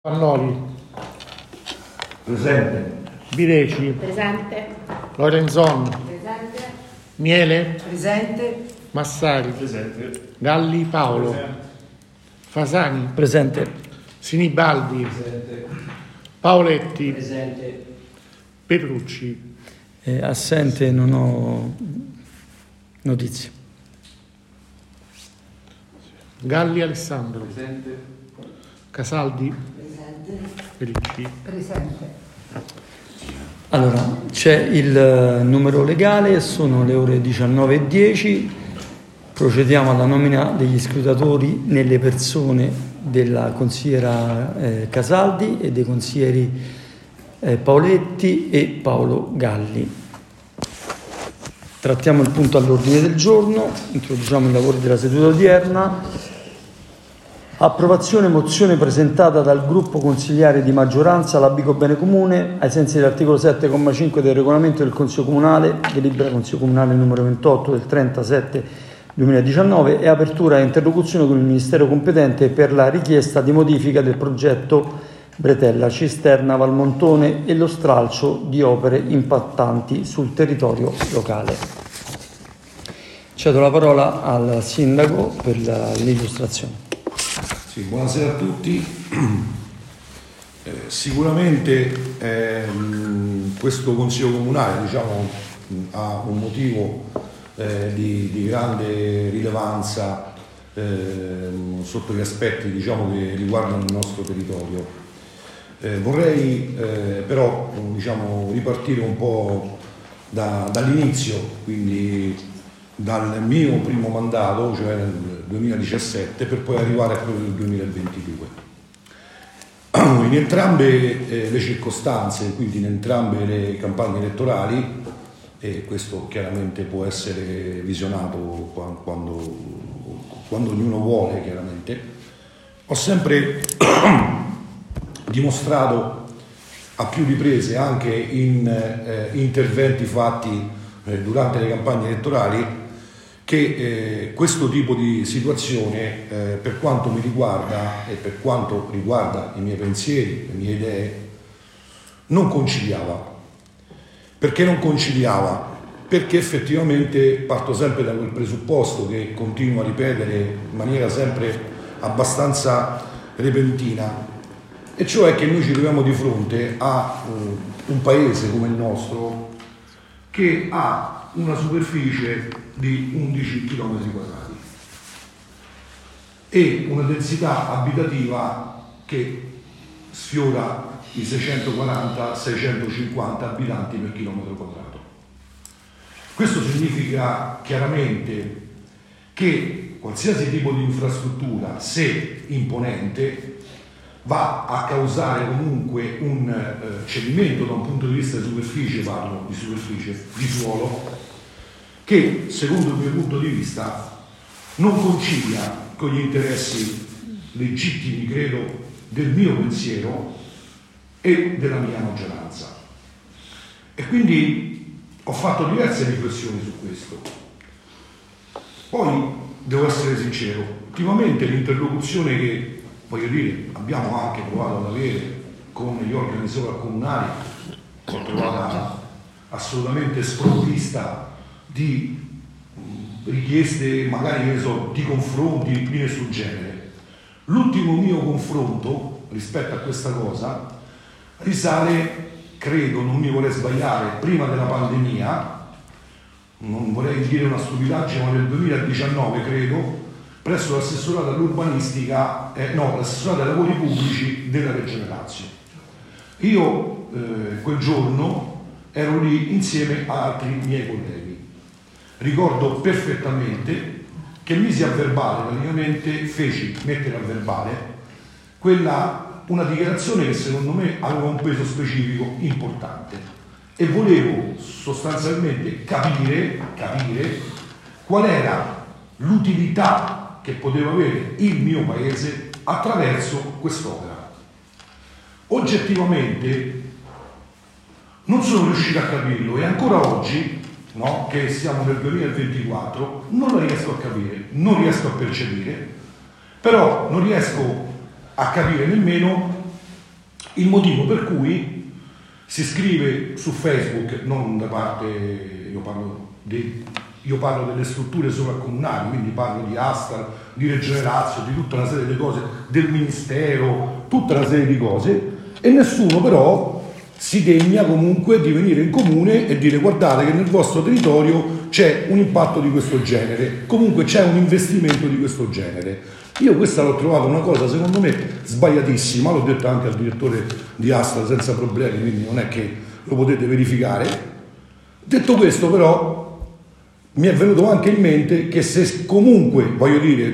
Pannoli, Presente. Bireci, Presente. Lorenzon, Presente. Miele, Presente. Massari, Presente. Galli Paolo, Fasani, Presente. Sinibaldi, Presente. Paoletti, Presente. Petrucci. Assente, non ho notizie. Galli Alessandro, Presente. Casaldi, Presente. Ricci. Presente. Allora, c'è il numero legale, sono le ore 19:10, procediamo alla nomina degli scrutatori nelle persone della consigliera Casaldi e dei consiglieri Paoletti e Paolo Galli. Trattiamo il punto all'ordine del giorno, introduciamo i lavori della seduta odierna. Approvazione mozione presentata dal gruppo consigliare di maggioranza Labico Bene Comune ai sensi dell'articolo 7,5 del regolamento del Consiglio Comunale, delibera Consiglio Comunale numero 28 del 30/7/2019 e apertura e interlocuzione con il Ministero competente per la richiesta di modifica del progetto Bretella Cisterna Valmontone e lo stralcio di opere impattanti sul territorio locale. Cedo la parola al Sindaco per l'illustrazione. Sì, buonasera a tutti. Sicuramente questo Consiglio Comunale ha un motivo di grande rilevanza sotto gli aspetti che riguardano il nostro territorio. Vorrei però ripartire un po' dall'inizio, quindi dal mio primo mandato, cioè nel 2017, per poi arrivare a quello del 2022. In entrambe le circostanze, quindi in entrambe le campagne elettorali, e questo chiaramente può essere visionato quando ognuno vuole, chiaramente, ho sempre dimostrato a più riprese, anche in interventi fatti durante le campagne elettorali, che questo tipo di situazione, per quanto mi riguarda e per quanto riguarda i miei pensieri, le mie idee, non conciliava. Perché non conciliava? Perché effettivamente parto sempre da quel presupposto che continuo a ripetere in maniera sempre abbastanza repentina, e cioè che noi ci troviamo di fronte a un paese come il nostro che ha una superficie di 11 km quadrati e una densità abitativa che sfiora i 640-650 abitanti per chilometro quadrato. Questo significa chiaramente che qualsiasi tipo di infrastruttura, se imponente, va a causare comunque un cedimento da un punto di vista di superficie, parlo di superficie, di suolo, che secondo il mio punto di vista non concilia con gli interessi legittimi, credo, del mio pensiero e della mia maggioranza. E quindi ho fatto diverse riflessioni su questo. Poi devo essere sincero, ultimamente l'interlocuzione che abbiamo anche provato ad avere con gli organi sovracomunali l'ho trovata assolutamente sprovvista di richieste, magari di confronti di nessun genere. L'ultimo mio confronto rispetto a questa cosa risale, credo, non mi vorrei sbagliare, prima della pandemia, non vorrei dire una stupidaggine, ma nel 2019 credo, presso l'assessorato all'urbanistica, l'assessorato ai lavori pubblici della Regione Lazio. Io quel giorno ero lì insieme a altri miei colleghi. Ricordo perfettamente che misi a verbale, praticamente feci mettere a verbale una dichiarazione che secondo me aveva un peso specifico importante e volevo sostanzialmente capire qual era l'utilità che poteva avere il mio paese attraverso quest'opera. Oggettivamente non sono riuscito a capirlo e ancora oggi, che siamo nel 2024, non la riesco a capire, non riesco a percepire, però non riesco a capire nemmeno il motivo per cui si scrive su Facebook, non da parte, io parlo delle strutture sovracomunali, quindi parlo di Astal, di Regione Lazio, di tutta una serie di cose, del Ministero, tutta una serie di cose, e nessuno però si degna comunque di venire in comune e dire: guardate che nel vostro territorio c'è un impatto di questo genere, comunque c'è un investimento di questo genere. Io questa l'ho trovata una cosa secondo me sbagliatissima, l'ho detto anche al direttore di Astal senza problemi, quindi non è che lo potete verificare. Detto questo però mi è venuto anche in mente che se comunque, voglio dire,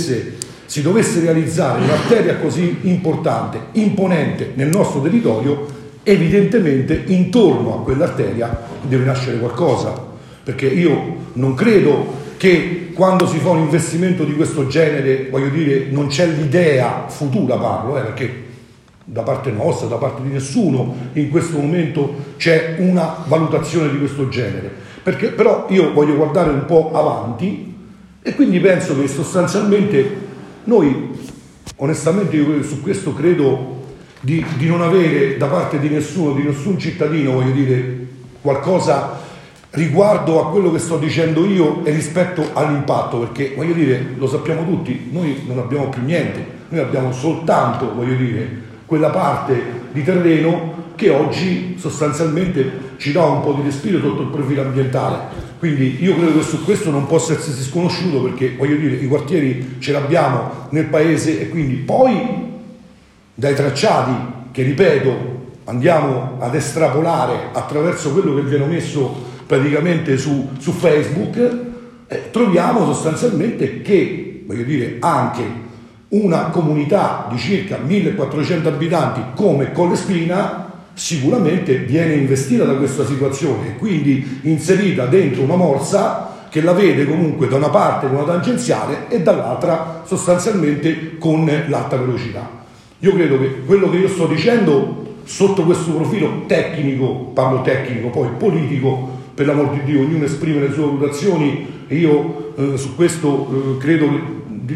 si dovesse realizzare un'arteria così importante, imponente nel nostro territorio, evidentemente intorno a quell'arteria deve nascere qualcosa, perché io non credo che quando si fa un investimento di questo genere, voglio dire, non c'è l'idea futura, parlo, perché da parte nostra, da parte di nessuno in questo momento c'è una valutazione di questo genere, perché però io voglio guardare un po' avanti e quindi penso che sostanzialmente noi, onestamente io su questo credo di non avere da parte di nessun cittadino, voglio dire, qualcosa riguardo a quello che sto dicendo io e rispetto all'impatto, perché voglio dire, lo sappiamo tutti, noi non abbiamo più niente, noi abbiamo soltanto, voglio dire, quella parte di terreno che oggi sostanzialmente ci dà un po' di respiro sotto il profilo ambientale. Quindi io credo che su questo non possa essersi sconosciuto, perché voglio dire, i quartieri ce l'abbiamo nel paese e quindi poi dai tracciati che, ripeto, andiamo ad estrapolare attraverso quello che viene messo praticamente su Facebook, troviamo sostanzialmente che, voglio dire, anche una comunità di circa 1400 abitanti come Collespina sicuramente viene investita da questa situazione e quindi inserita dentro una morsa che la vede comunque da una parte con una tangenziale e dall'altra sostanzialmente con l'alta velocità. Io credo che quello che io sto dicendo sotto questo profilo tecnico, parlo tecnico, poi politico, per l'amor di Dio, ognuno esprime le sue valutazioni e io su questo credo che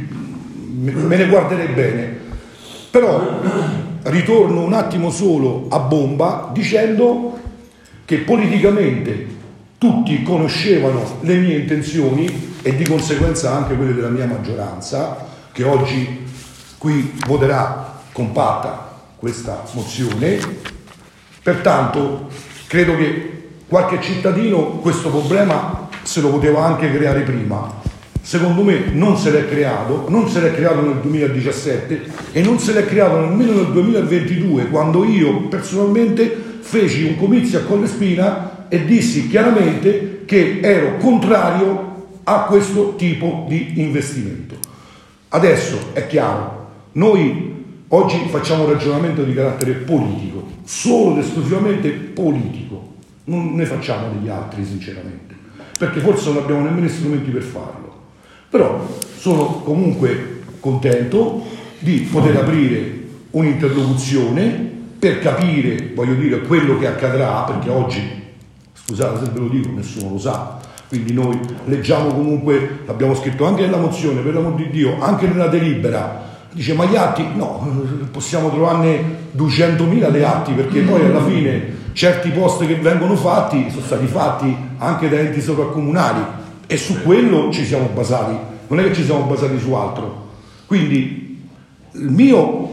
me ne guarderei bene. Però ritorno un attimo solo a bomba dicendo che politicamente tutti conoscevano le mie intenzioni e di conseguenza anche quelle della mia maggioranza, che oggi qui voterà compatta questa mozione. Pertanto credo che qualche cittadino questo problema se lo poteva anche creare prima. Secondo me non se l'è creato nel 2017 e non se l'è creato nemmeno nel 2022, quando io personalmente feci un comizio a Collespina e dissi chiaramente che ero contrario a questo tipo di investimento. Adesso è chiaro, noi oggi facciamo un ragionamento di carattere politico, solo ed esclusivamente politico, non ne facciamo degli altri sinceramente, perché forse non abbiamo nemmeno strumenti per farlo. Però sono comunque contento di poter aprire un'interlocuzione per capire, voglio dire, quello che accadrà, perché oggi, scusate se ve lo dico, nessuno lo sa, quindi noi leggiamo comunque, l'abbiamo scritto anche nella mozione, per l'amor di Dio, anche nella delibera, dice ma gli atti, no, possiamo trovarne 200.000 di atti, perché poi alla fine certi post che vengono fatti sono stati fatti anche da enti sovracomunali e su quello ci siamo basati, non è che ci siamo basati su altro. Quindi il mio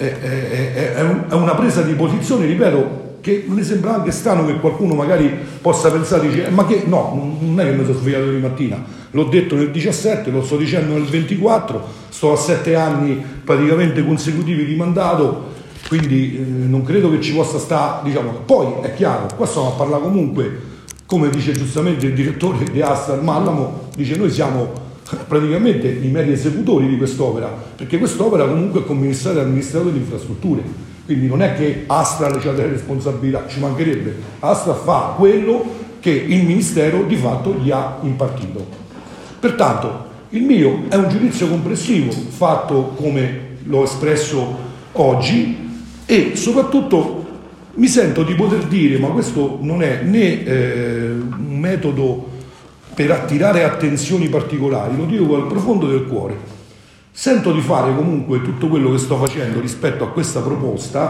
è una presa di posizione, ripeto, che mi sembra anche strano che qualcuno magari possa pensare, dice, ma che no, non è che mi sono svegliato ieri mattina, l'ho detto nel 17, lo sto dicendo nel 24, sto a 7 anni praticamente consecutivi di mandato, quindi non credo che ci possa stare, diciamo. Poi è chiaro, qua stiamo a parlare comunque, come dice giustamente il direttore di Astal Mallamo, dice noi siamo praticamente i meri esecutori di quest'opera, perché quest'opera comunque è commissariata dal Ministero delle Infrastrutture, quindi non è che Astal ha delle responsabilità, ci mancherebbe, Astal fa quello che il Ministero di fatto gli ha impartito. Pertanto il mio è un giudizio complessivo fatto come l'ho espresso oggi e soprattutto mi sento di poter dire, ma questo non è né un metodo per attirare attenzioni particolari, lo dico dal profondo del cuore, sento di fare comunque tutto quello che sto facendo rispetto a questa proposta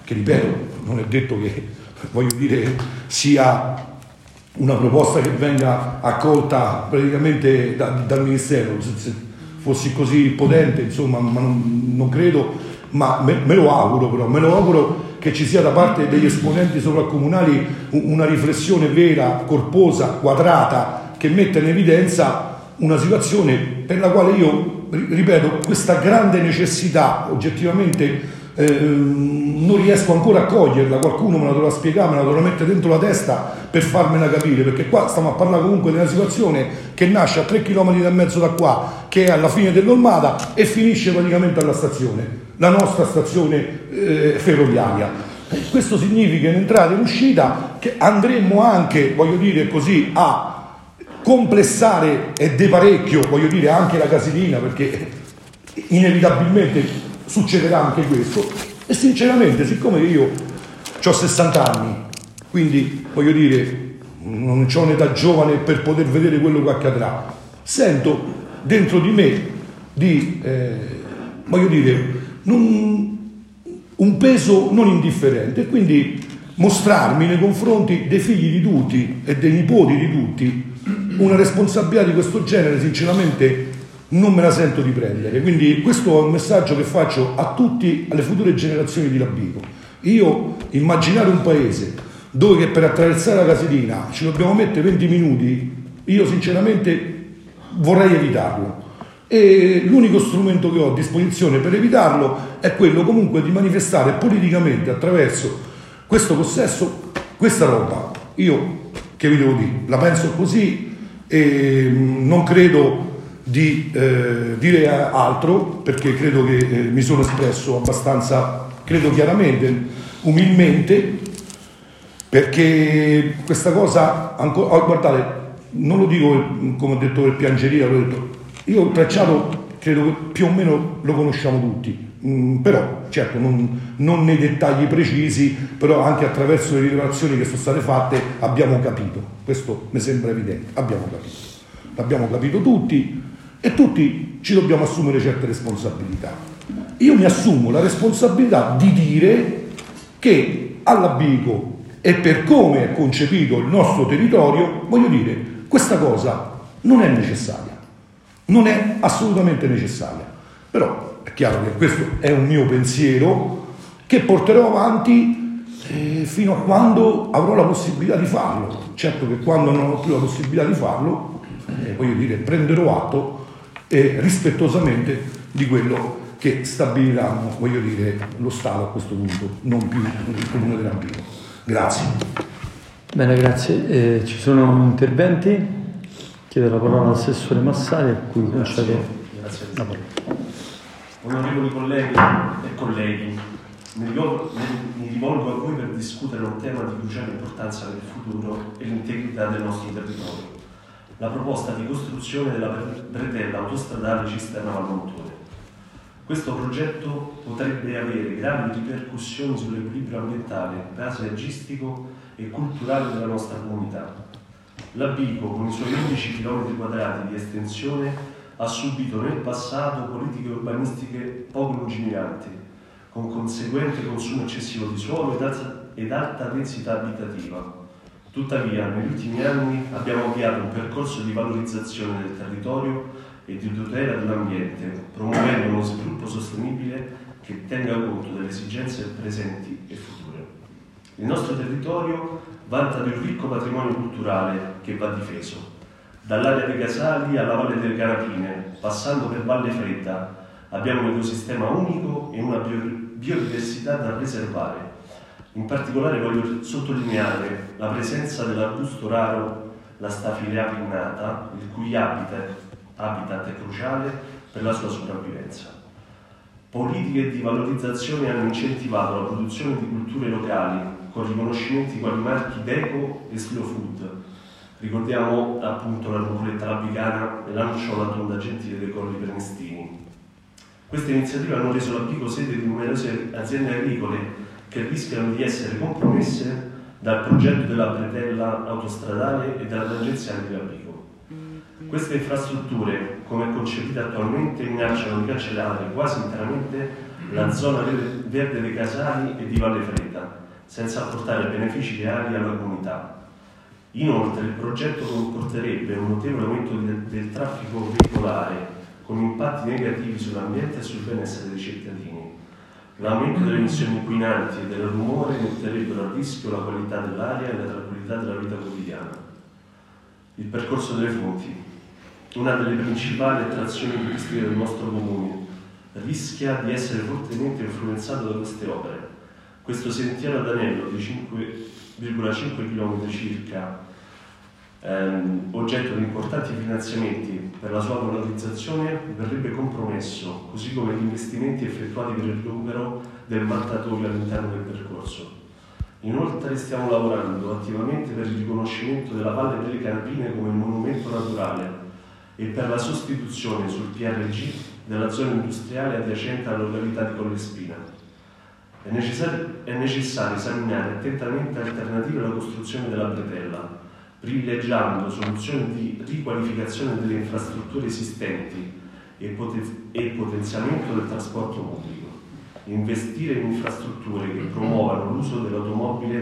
che ripeto, non è detto che, voglio dire, sia una proposta che venga accolta praticamente dal Ministero. Se fossi così potente, insomma, ma non credo, ma me lo auguro, però me lo auguro che ci sia da parte degli esponenti sovracomunali una riflessione vera, corposa, quadrata, che metta in evidenza una situazione per la quale io, ripeto, questa grande necessità oggettivamente non riesco ancora a coglierla. Qualcuno me la dovrà spiegare, me la dovrà mettere dentro la testa per farmela capire, perché qua stiamo a parlare comunque di una situazione che nasce a 3,5 km da qua, che è alla fine dell'Olmada e finisce praticamente alla stazione, la nostra stazione ferroviaria. Questo significa in entrata e in uscita che andremo anche, voglio dire così, a complessare e de parecchio, voglio dire, anche la Casilina, perché inevitabilmente succederà anche questo. E sinceramente, siccome io ho 60 anni, quindi voglio dire, non ho un'età giovane per poter vedere quello che accadrà, sento dentro di me di, voglio dire, un peso non indifferente, e quindi mostrarmi nei confronti dei figli di tutti e dei nipoti di tutti una responsabilità di questo genere, sinceramente non me la sento di prendere. Quindi questo è un messaggio che faccio a tutti, alle future generazioni di Labico. Io immaginare un paese dove che per attraversare la Casilina ci dobbiamo mettere 20 minuti, io sinceramente vorrei evitarlo, e l'unico strumento che ho a disposizione per evitarlo è quello comunque di manifestare politicamente attraverso questo possesso questa roba. Io che vi devo dire, la penso così e non credo di dire altro, perché credo che mi sono espresso abbastanza, credo chiaramente, umilmente, perché questa cosa ancora, guardate, non lo dico come ho detto per piangeria, l'ho detto, io il tracciato credo che più o meno lo conosciamo tutti, però certo non nei dettagli precisi, però anche attraverso le rilevazioni che sono state fatte abbiamo capito, questo mi sembra evidente, l'abbiamo capito tutti, e tutti ci dobbiamo assumere certe responsabilità. Io mi assumo la responsabilità di dire che a Labico e per come è concepito il nostro territorio, voglio dire, questa cosa non è necessaria, non è assolutamente necessaria. Però è chiaro che questo è un mio pensiero che porterò avanti fino a quando avrò la possibilità di farlo. Certo che quando non ho più la possibilità di farlo, voglio dire, prenderò atto rispettosamente di quello che stabiliranno, voglio dire, lo Stato a questo punto, non più il Comune di Labico. Grazie. Bene, grazie. Ci sono interventi? Chiedo la parola all'assessore Massari, a cui concedo la parola. Onorevoli colleghi e colleghi, mi rivolgo a voi per discutere un tema di cruciale importanza per il futuro e l'integrità del nostro territorio: la proposta di costruzione della bretella autostradale Cisterna Valmontone. Questo progetto potrebbe avere gravi ripercussioni sull'equilibrio ambientale, paesaggistico e culturale della nostra comunità. Labico, con i suoi 11 km² di estensione, ha subito nel passato politiche urbanistiche poco lungimiranti, con conseguente consumo eccessivo di suolo ed alta densità abitativa. Tuttavia, negli ultimi anni abbiamo avviato un percorso di valorizzazione del territorio e di tutela dell'ambiente, promuovendo uno sviluppo sostenibile che tenga conto delle esigenze presenti e future. Il nostro territorio vanta di un ricco patrimonio culturale che va difeso, dall'area dei Casali alla Valle delle Canapine, passando per Valle Fredda. Abbiamo un ecosistema unico e una biodiversità da preservare. In particolare voglio sottolineare la presenza dell'arbusto raro, la Staphylia pinnata, il cui habitat è cruciale per la sua sopravvivenza. Politiche di valorizzazione hanno incentivato la produzione di culture locali con riconoscimenti quali marchi Deco e Slow Food. Ricordiamo appunto la rucoletta labicana e l'anciola tonda gentile dei Colli Prenestini. Queste iniziative hanno reso Labico sede di numerose aziende agricole che rischiano di essere compromesse dal progetto della bretella autostradale e dalla tangenziale di Labico. Queste infrastrutture, come concepite attualmente, minacciano di cancellare quasi interamente la zona verde dei Casali e di Valle Fredda, senza apportare benefici reali alla comunità. Inoltre il progetto comporterebbe un notevole aumento del traffico veicolare, con impatti negativi sull'ambiente e sul benessere dei cittadini. L'aumento delle emissioni inquinanti e del rumore metterebbero a rischio la qualità dell'aria e la tranquillità della vita quotidiana. Il percorso delle fonti, una delle principali attrazioni turistiche del nostro comune, rischia di essere fortemente influenzato da queste opere. Questo sentiero ad anello di 5,5 km circa, oggetto di importanti finanziamenti per la sua valorizzazione, verrebbe compromesso, così come gli investimenti effettuati per il recupero del mattatoio all'interno del percorso. Inoltre stiamo lavorando attivamente per il riconoscimento della Valle delle Campine come monumento naturale e per la sostituzione sul PRG della zona industriale adiacente alla località di Collespina. È necessario esaminare attentamente alternative alla costruzione della bretella, privilegiando soluzioni di riqualificazione delle infrastrutture esistenti e potenziamento del trasporto pubblico. Investire in infrastrutture che promuovano l'uso dell'automobile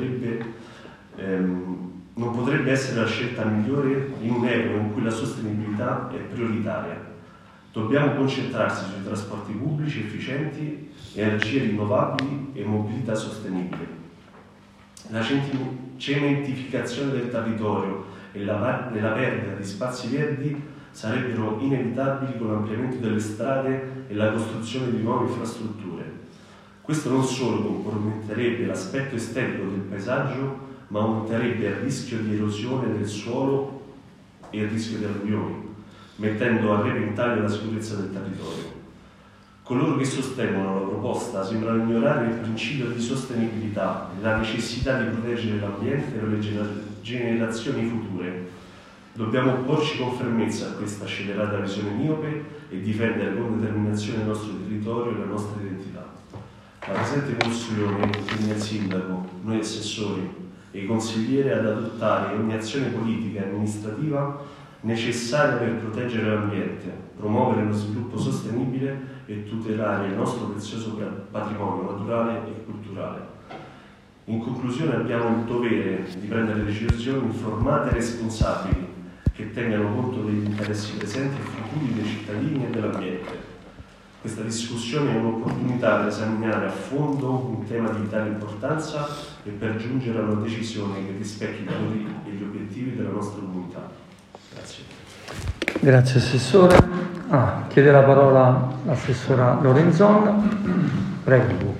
non potrebbe essere la scelta migliore in un'epoca in cui la sostenibilità è prioritaria. Dobbiamo concentrarsi sui trasporti pubblici efficienti, energie rinnovabili e mobilità sostenibile. La cementificazione del territorio e la perdita di spazi verdi sarebbero inevitabili con l'ampliamento delle strade e la costruzione di nuove infrastrutture. Questo non solo comprometterebbe l'aspetto estetico del paesaggio, ma aumenterebbe il rischio di erosione del suolo e il rischio di alluvioni, mettendo a repentaglio la sicurezza del territorio. Coloro che sostengono la proposta sembrano ignorare il principio di sostenibilità e la necessità di proteggere l'ambiente per le generazioni future. Dobbiamo opporci con fermezza a questa scellerata visione miope e difendere con determinazione il nostro territorio e la nostra identità. La presente mozione impegna il Sindaco, noi assessori e i consiglieri ad adottare ogni azione politica e amministrativa necessaria per proteggere l'ambiente, promuovere lo sviluppo sostenibile e tutelare il nostro prezioso patrimonio naturale e culturale. In conclusione abbiamo il dovere di prendere decisioni informate e responsabili che tengano conto degli interessi presenti e futuri dei cittadini e dell'ambiente. Questa discussione è un'opportunità per esaminare a fondo un tema di vitale importanza e per giungere a una decisione che rispecchi i valori e gli obiettivi della nostra comunità. Grazie. Grazie Assessore. Chiede la parola l'Assessora Lorenzon. Prego.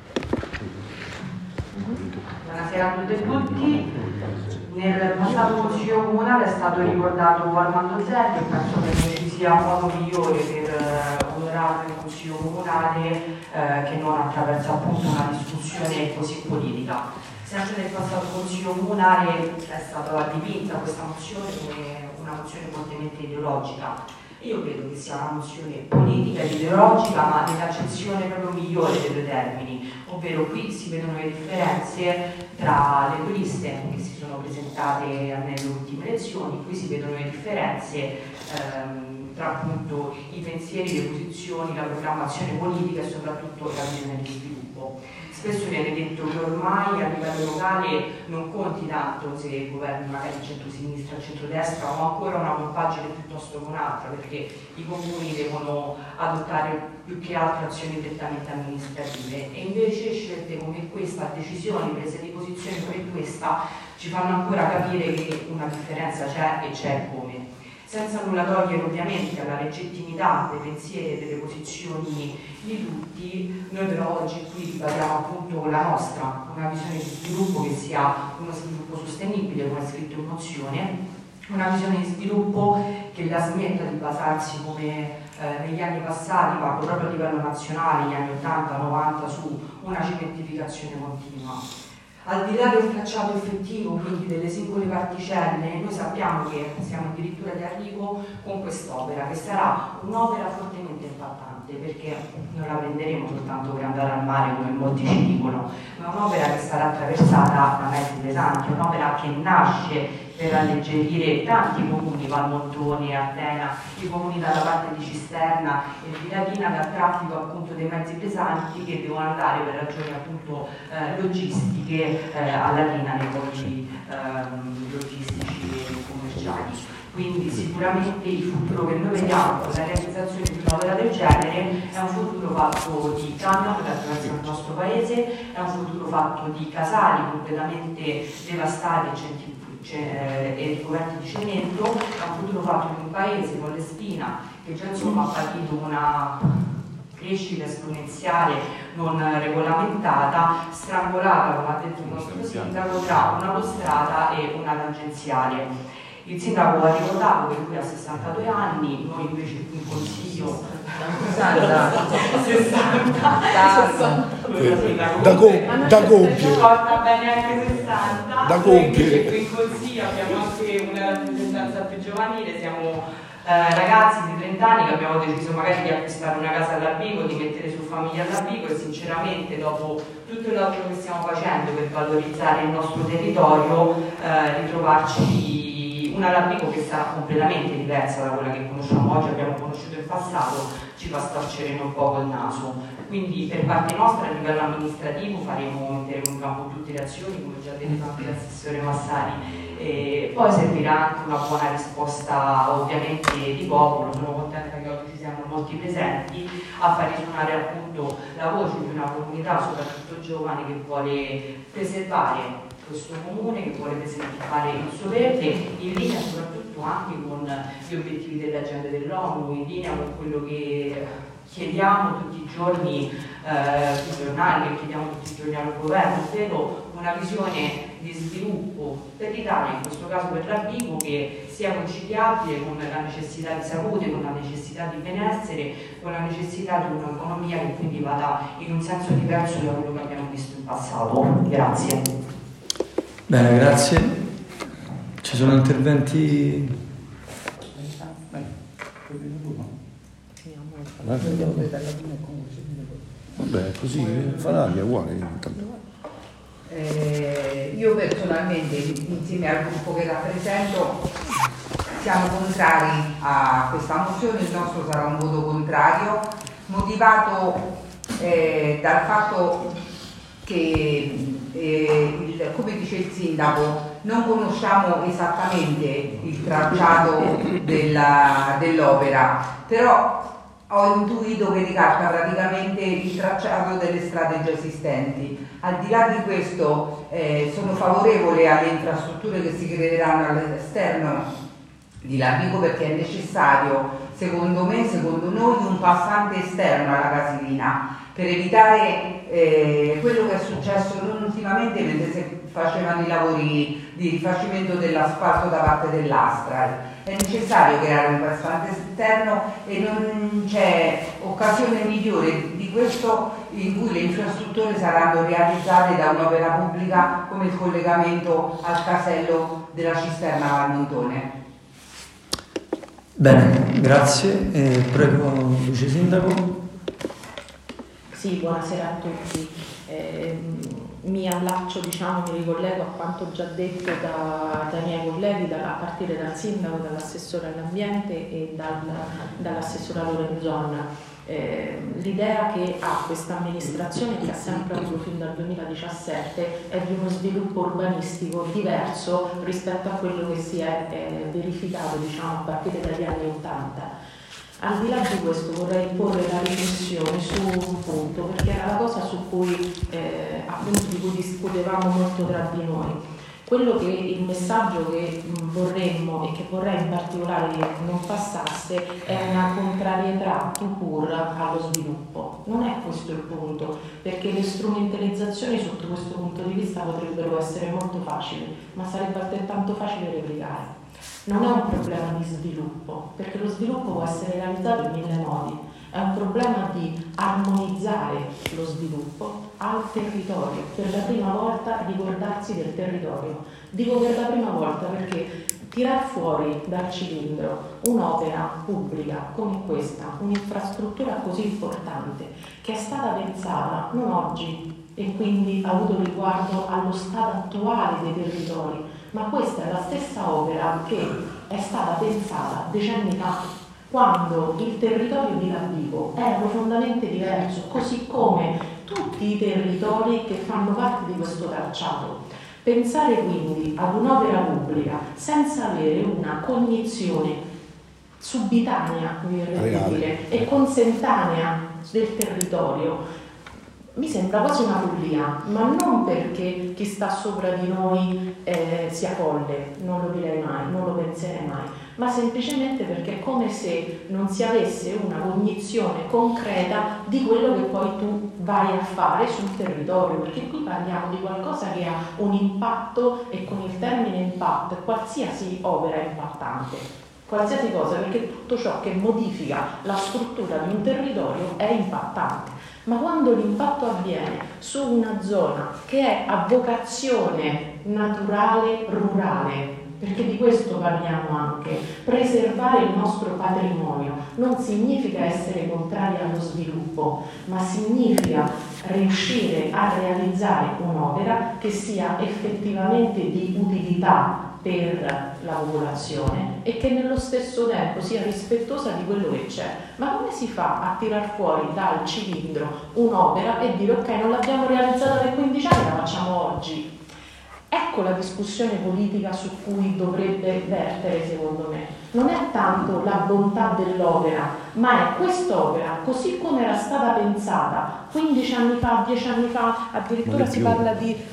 Buonasera a tutte e tutti. Nel passato Consiglio Comunale è stato ricordato Armando Zerri e penso che non ci sia modo migliore per onorare il Consiglio Comunale che non attraverso appunto una discussione così politica. Sempre nel passato Consiglio Comunale è stata dipinta questa mozione come una mozione fortemente ideologica. Io credo che sia una mozione politica ed ideologica, ma nell'accezione proprio migliore dei due termini, ovvero qui si vedono le differenze tra le due liste che si sono presentate nelle ultime elezioni, qui si vedono le differenze tra appunto i pensieri, le posizioni, la programmazione politica e soprattutto la visione di sviluppo. Spesso viene detto che ormai a livello locale non conti tanto se governi magari centro-sinistra o centro-destra o ancora una compagine piuttosto che un'altra, perché i comuni devono adottare più che altro azioni direttamente amministrative e invece scelte come questa, decisioni, prese di posizione come questa ci fanno ancora capire che una differenza c'è e c'è come. Senza nulla togliere ovviamente alla legittimità dei pensieri e delle posizioni di tutti, noi però oggi qui ribadiamo appunto la nostra, una visione di sviluppo che sia uno sviluppo sostenibile, come è scritto in mozione, una visione di sviluppo che la smetta di basarsi come negli anni passati, parlo proprio a livello nazionale, negli anni 80-90, su una cementificazione continua. Al di là del tracciato effettivo, quindi delle singole particelle, noi sappiamo che siamo addirittura di arrivo con quest'opera, che sarà un'opera fortemente impattante. importante, perché non la prenderemo soltanto per andare al mare come molti ci dicono, ma è un'opera che sarà attraversata da mezzi pesanti, un'opera che nasce per alleggerire tanti comuni, Valmontone, Ardena, i comuni dalla parte di Cisterna e di Latina, dal traffico appunto dei mezzi pesanti che devono andare per ragioni appunto logistiche a Latina nei poli logistici e commerciali. Quindi sicuramente il futuro che noi vediamo con la realizzazione di un'opera del genere è un futuro fatto di camion che attraversa il nostro paese, è un futuro fatto di casali completamente devastati e ricoperti di cemento, è un futuro fatto di un paese, Pollestina, che già insomma ha patito una crescita esponenziale non regolamentata, strangolata, come ha detto il nostro sindaco, tra un'autostrada e una tangenziale. Il sindaco ha ricordato che lui ha 62 anni, noi invece in consiglio 60 da compiere. Va bene anche 60. Da compiere. Qui in consiglio abbiamo anche una rappresentanza più giovanile, siamo ragazzi di 30 anni che abbiamo deciso magari di acquistare una casa all'Arbigo, di mettere su famiglia all'Arbigo, e sinceramente dopo tutto il lavoro che stiamo facendo per valorizzare il nostro territorio, ritrovarci una Larbico che sarà completamente diversa da quella che conosciamo oggi, abbiamo conosciuto in passato, ci fa storcere un po' col naso. Quindi per parte nostra a livello amministrativo metteremo in campo tutte le azioni, come già detto anche l'assessore Massari, e poi servirà anche una buona risposta ovviamente di popolo. Sono contenta che oggi ci siano molti presenti a far risuonare appunto la voce di una comunità, soprattutto giovane, che vuole preservare questo comune, che vuole preservare il suo verde, in linea soprattutto anche con gli obiettivi dell'agenda dell'ONU, in linea con quello che chiediamo tutti i giorni sui giornali, che chiediamo tutti i giorni al governo, ovvero una visione di sviluppo per l'Italia, in questo caso per l'Arbigo, che sia conciliabile con la necessità di salute, con la necessità di benessere, con la necessità di un'economia che quindi vada in un senso diverso da quello che abbiamo visto in passato. Grazie. Bene, grazie. Ci sono interventi? Vabbè, così farà è uguale. Io personalmente, insieme al gruppo che rappresento, siamo contrari a questa mozione. Il nostro sarà un voto contrario, motivato dal fatto che come dice il sindaco, non conosciamo esattamente il tracciato dell'opera, però ho intuito che ricalca praticamente il tracciato delle strade già esistenti. Al di là di questo sono favorevole alle infrastrutture che si creeranno all'esterno di Larbico, perché è necessario, secondo me, secondo noi, un passante esterno alla Casilina per evitare quello che è successo non ultimamente mentre si facevano i lavori di rifacimento dell'asfalto da parte dell'Astral. È necessario creare un passante esterno e non c'è occasione migliore di questo in cui le infrastrutture saranno realizzate da un'opera pubblica come il collegamento al casello della Cisterna Valmontone. Bene, grazie. Prego, Vice Sindaco. Sì, buonasera a tutti. Mi allaccio, mi ricollego a quanto già detto dai miei colleghi, a partire dal sindaco, dall'assessore all'ambiente e dall'assessora Lorenzon. L'idea che ha questa amministrazione, che ha sempre avuto fin dal 2017, è di uno sviluppo urbanistico diverso rispetto a quello che si è verificato a partire dagli anni 80. Al di là di questo vorrei porre la riflessione su un punto, perché era la cosa su cui appunto di cui discutevamo molto tra di noi. Quello che il messaggio che vorremmo e che vorrei in particolare che non passasse è una contrarietà tout court allo sviluppo. Non è questo il punto, perché le strumentalizzazioni sotto questo punto di vista potrebbero essere molto facili, ma sarebbe altrettanto facile replicare. Non è un problema di sviluppo, perché lo sviluppo può essere realizzato in 1000 modi. È un problema di armonizzare lo sviluppo al territorio, per la prima volta ricordarsi del territorio. Dico per la prima volta perché tirar fuori dal cilindro un'opera pubblica come questa, un'infrastruttura così importante, che è stata pensata non oggi e quindi ha avuto riguardo allo stato attuale dei territori, ma questa è la stessa opera che è stata pensata decenni fa, quando il territorio di Lavico era profondamente diverso, così come tutti i territori che fanno parte di questo tracciato. Pensare quindi ad un'opera pubblica senza avere una cognizione subitanea, mi verrebbe a dire, e consentanea del territorio, mi sembra quasi una follia, ma non perché chi sta sopra di noi sia folle, non lo direi mai, non lo penserei mai, ma semplicemente perché è come se non si avesse una cognizione concreta di quello che poi tu vai a fare sul territorio, perché qui parliamo di qualcosa che ha un impatto, e con il termine impatto qualsiasi opera è impattante, qualsiasi cosa, perché tutto ciò che modifica la struttura di un territorio è impattante. Ma quando l'impatto avviene su una zona che è a vocazione naturale rurale, perché di questo parliamo anche, preservare il nostro patrimonio non significa essere contrari allo sviluppo, ma significa riuscire a realizzare un'opera che sia effettivamente di utilità per la popolazione e che nello stesso tempo sia rispettosa di quello che c'è. Ma come si fa a tirar fuori dal cilindro un'opera e dire ok, non l'abbiamo realizzata per 15 anni, la facciamo oggi? Ecco la discussione politica su cui dovrebbe vertere, secondo me. Non è tanto la bontà dell'opera, ma è quest'opera, così come era stata pensata 15 anni fa, 10 anni fa, addirittura si parla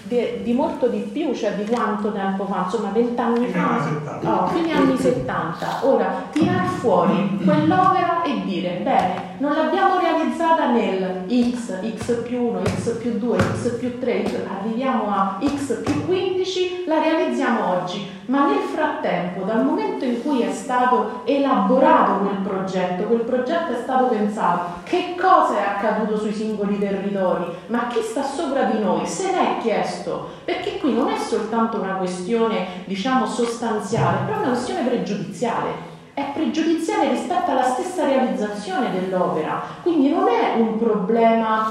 di molto di più, cioè di quanto tempo fa, insomma 20 anni fa, fine anni 70. Ora, tirar fuori quell'opera e dire, bene, non l'abbiamo realizzata nel X più 1, X più 2, X più 3, arriviamo a X più 15, la realizziamo oggi, ma nel frattempo, dal momento in cui è stato elaborato quel progetto è stato pensato, che cosa è accaduto sui singoli territori, ma chi sta sopra di noi se ne è chiesto, perché qui non è soltanto una questione, diciamo, sostanziale, però è una questione pregiudiziale. È pregiudiziale rispetto alla stessa realizzazione dell'opera, quindi non è un problema,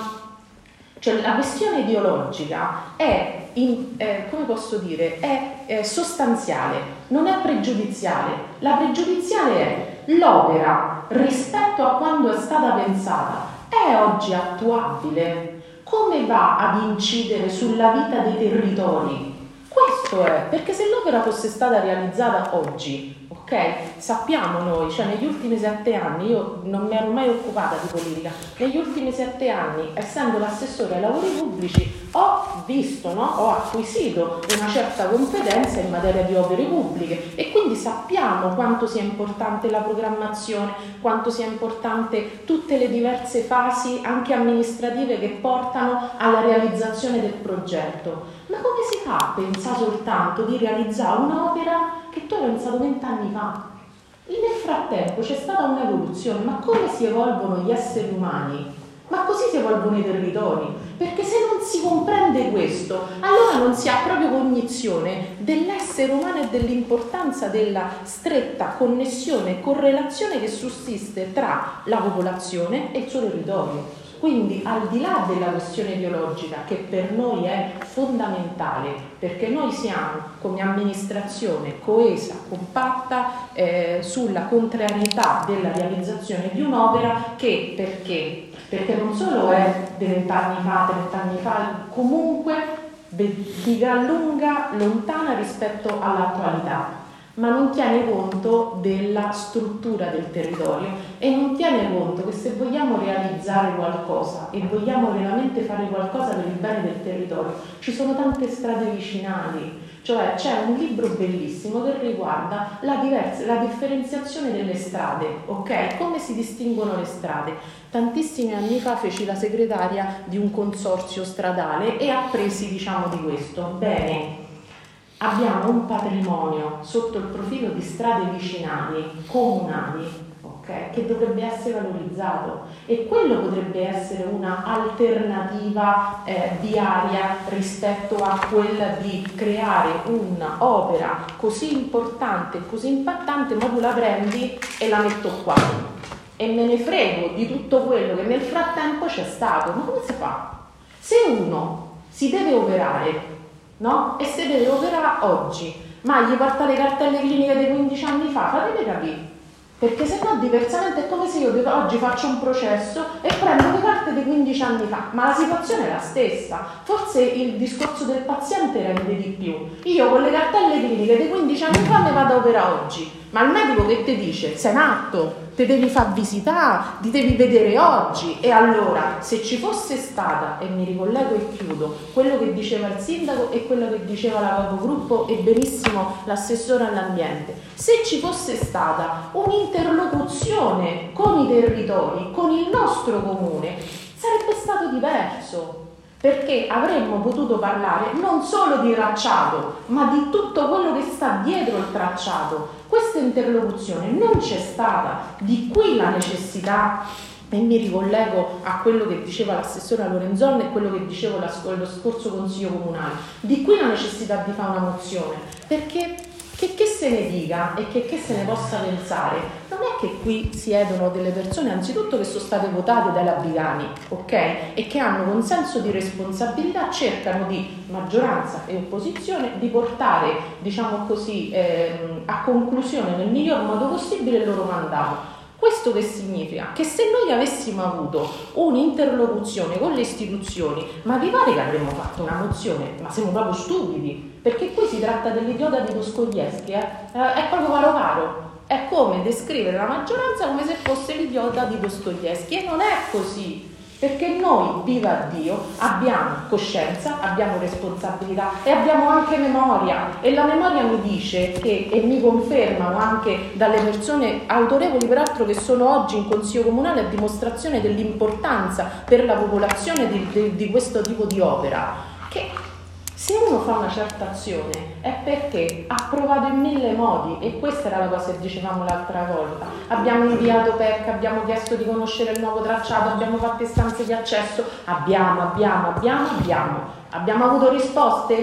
cioè la questione ideologica è, come posso dire, è sostanziale, non è pregiudiziale. La pregiudiziale è l'opera rispetto a quando è stata pensata, è oggi attuabile? Come va ad incidere sulla vita dei territori? Questo è, perché se l'opera fosse stata realizzata oggi, ok, sappiamo noi, cioè negli ultimi 7 anni, io non mi ero mai occupata di politica, negli ultimi 7 anni, essendo l'assessore ai lavori pubblici, ho visto, no? Ho acquisito una certa competenza in materia di opere pubbliche e quindi sappiamo quanto sia importante la programmazione, quanto sia importante tutte le diverse fasi anche amministrative che portano alla realizzazione del progetto. Ma come si fa a pensare soltanto di realizzare un'opera che tu hai pensato 20 anni fa? Nel frattempo c'è stata un'evoluzione, ma come si evolvono gli esseri umani? Ma così si evolvono i territori, perché se non si comprende questo, allora non si ha proprio cognizione dell'essere umano e dell'importanza della stretta connessione e correlazione che sussiste tra la popolazione e il suo territorio. Quindi al di là della questione ideologica, che per noi è fondamentale, perché noi siamo come amministrazione coesa, compatta sulla contrarietà della realizzazione di un'opera che perché non solo è di 20 anni fa, 30 anni fa, comunque di gran lunga lontana rispetto all'attualità, ma non tiene conto della struttura del territorio e non tiene conto che se vogliamo realizzare qualcosa e vogliamo veramente fare qualcosa per il bene del territorio, ci sono tante strade vicinali. Cioè c'è un libro bellissimo che riguarda la differenziazione delle strade, ok? Come si distinguono le strade. Tantissimi anni fa feci la segretaria di un consorzio stradale e appresi, diciamo, di questo. Bene, abbiamo un patrimonio sotto il profilo di strade vicinali, comunali, ok? che dovrebbe essere valorizzato, e quello potrebbe essere una alternativa viaria rispetto a quella di creare un'opera così importante e così impattante, ma tu la prendi e la metto qua e me ne frego di tutto quello che nel frattempo c'è stato. Ma come si fa? Se uno si deve operare, no? E se deve operare oggi, ma gli porta le cartelle cliniche dei 15 anni fa, fatemi capire. Perché se no diversamente è come se io oggi faccio un processo e prendo le carte dei 15 anni fa, ma la situazione è la stessa. Forse il discorso del paziente rende di più. Io con le cartelle cliniche dei 15 anni fa ne vado a operare oggi, ma il medico che ti dice? Sei matto, ti devi far visitare, ti devi vedere oggi. E allora, se ci fosse stata, e mi ricollego e chiudo, quello che diceva il sindaco e quello che diceva la capogruppo e benissimo l'assessore all'ambiente, se ci fosse stata un'interlocuzione con i territori, con il nostro comune, sarebbe stato diverso. Perché avremmo potuto parlare non solo di tracciato, ma di tutto quello che sta dietro il tracciato. Questa interlocuzione non c'è stata, di qui la necessità, e mi ricollego a quello che diceva l'assessora Lorenzon e quello che dicevo lo scorso Consiglio Comunale, di qui la necessità di fare una mozione, perché che se ne dica e che se ne possa pensare, non è che qui siedono delle persone anzitutto che sono state votate dai labicani, ok? E che hanno con senso di responsabilità, cercano di, maggioranza e opposizione, di portare, diciamo così, a conclusione nel miglior modo possibile il loro mandato. Questo che significa? Che se noi avessimo avuto un'interlocuzione con le istituzioni, ma vi pare che avremmo fatto una mozione? Ma siamo proprio stupidi, perché qui si tratta dell'idiota di Dostoevskij, è proprio caro. È come descrivere la maggioranza come se fosse l'idiota di Dostoevskij, e non è così. Perché noi, viva Dio, abbiamo coscienza, abbiamo responsabilità e abbiamo anche memoria. E la memoria mi dice che, e mi confermano anche dalle persone autorevoli, peraltro, che sono oggi in Consiglio Comunale a dimostrazione dell'importanza per la popolazione di questo tipo di opera, che se uno fa una certa azione è perché ha provato in 1000 modi, e questa era la cosa che dicevamo l'altra volta. Abbiamo inviato PEC, abbiamo chiesto di conoscere il nuovo tracciato, abbiamo fatto istanze di accesso, abbiamo avuto risposte?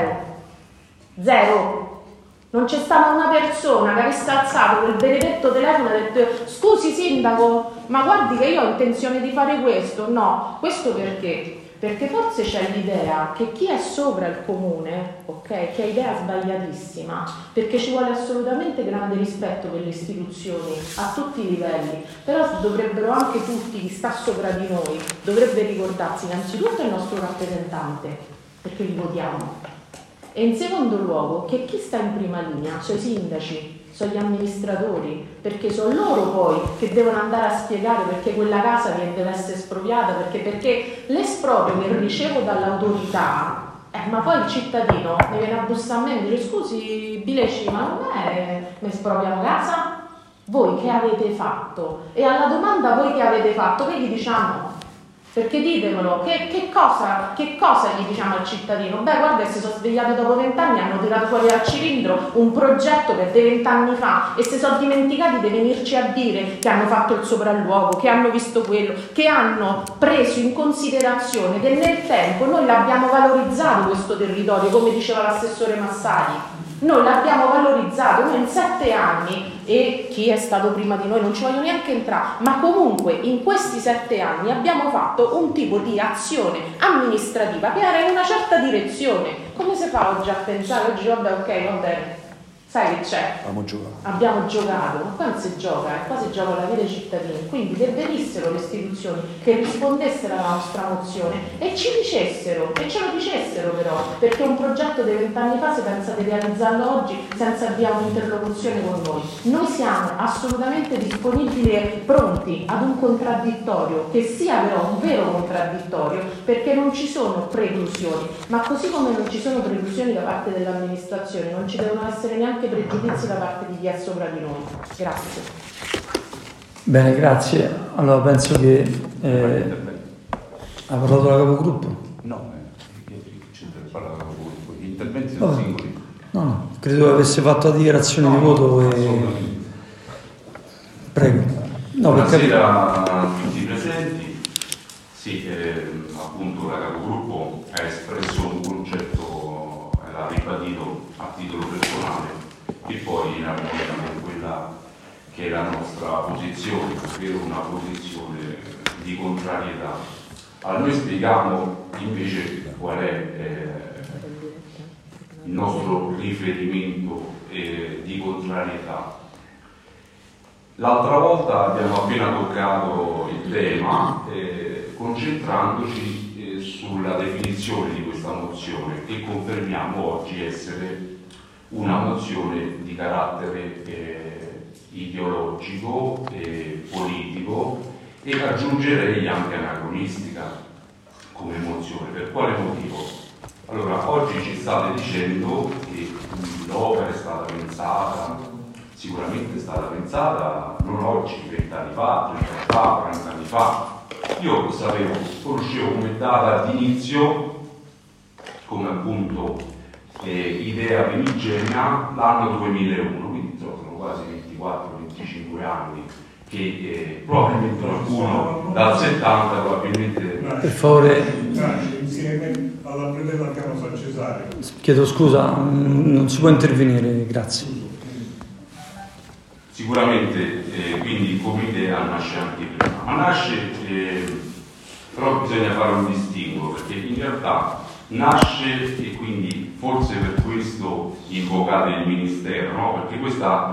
Zero. Non c'è stata una persona che avesse alzato quel benedetto telefono e ha detto: scusi sindaco, ma guardi che io ho intenzione di fare questo. No, questo perché? Perché forse c'è l'idea che chi è sopra il comune, ok, che ha idea sbagliatissima, perché ci vuole assolutamente grande rispetto per le istituzioni a tutti i livelli, però dovrebbero anche tutti, chi sta sopra di noi, dovrebbe ricordarsi innanzitutto il nostro rappresentante, perché li votiamo, e in secondo luogo che chi sta in prima linea sono i sindaci, sono gli amministratori, perché sono loro poi che devono andare a spiegare perché quella casa deve essere espropriata, perché l'esproprio che ricevo dall'autorità, ma poi il cittadino mi viene a bussare a me e dice: scusi Bileci, ma non è mi espropriano casa? Voi che avete fatto? E alla domanda voi che avete fatto, che gli diciamo? Perché ditemelo, che cosa gli diciamo al cittadino? Beh, guarda, si sono svegliati dopo 20 anni, hanno tirato fuori dal cilindro un progetto che è dei 20 anni fa e si sono dimenticati di venirci a dire che hanno fatto il sopralluogo, che hanno visto quello, che hanno preso in considerazione che nel tempo noi l'abbiamo valorizzato questo territorio, come diceva l'assessore Massari. Noi l'abbiamo valorizzato, noi in 7 anni, e chi è stato prima di noi non ci voglio neanche entrare, ma comunque in questi 7 anni abbiamo fatto un tipo di azione amministrativa che era in una certa direzione. Come si fa oggi a pensare? Oggi vabbè, ok, va bene, sai che c'è? Abbiamo giocato, ma qua non si gioca, qua si gioca la vita dei cittadini. Quindi che venissero le istituzioni, che rispondessero alla nostra mozione e ci dicessero, e ce lo dicessero però, perché un progetto dei 20 anni fa si pensa di realizzarlo oggi senza avviare un'interlocuzione con noi. Noi siamo assolutamente disponibili e pronti ad un contraddittorio, che sia però un vero contraddittorio, perché non ci sono preclusioni, ma così come non ci sono preclusioni da parte dell'amministrazione, non ci devono essere neanche pregiudizi da parte di chi è sopra di noi. Grazie. Bene, grazie. Allora penso che ha parlato la capogruppo? No, parla la capogruppo. Gli interventi sono singoli. No, credo che avesse fatto la dichiarazione di voto. Prego. Buonasera a tutti i presenti. Sì, appunto la capogruppo ha espresso un concetto, l'ha ribadito a titolo personale e poi in armonia con quella che è la nostra posizione, ovvero una posizione di contrarietà. Allora noi spieghiamo invece qual è il nostro riferimento di contrarietà. L'altra volta abbiamo appena toccato il tema concentrandoci sulla definizione di questa mozione che confermiamo oggi essere una mozione di carattere ideologico e politico e aggiungerei anche anacronistica come mozione. Per quale motivo? Allora, oggi ci state dicendo che l'opera è stata pensata, sicuramente è stata pensata non oggi, 20 anni fa, 30 anni fa, 40 anni fa. Io conoscevo come data d'inizio, come appunto idea primigenia, l'anno 2001, quindi sono quasi 24-25 anni che probabilmente qualcuno dal 70 probabilmente... Per favore... Insieme alla predella Piano San Cesare. Chiedo scusa, non si può intervenire, grazie. Sicuramente, quindi come idea nasce anche prima, ma nasce, però bisogna fare un distinguo, perché in realtà nasce e quindi forse per questo invocate il Ministero, no? Perché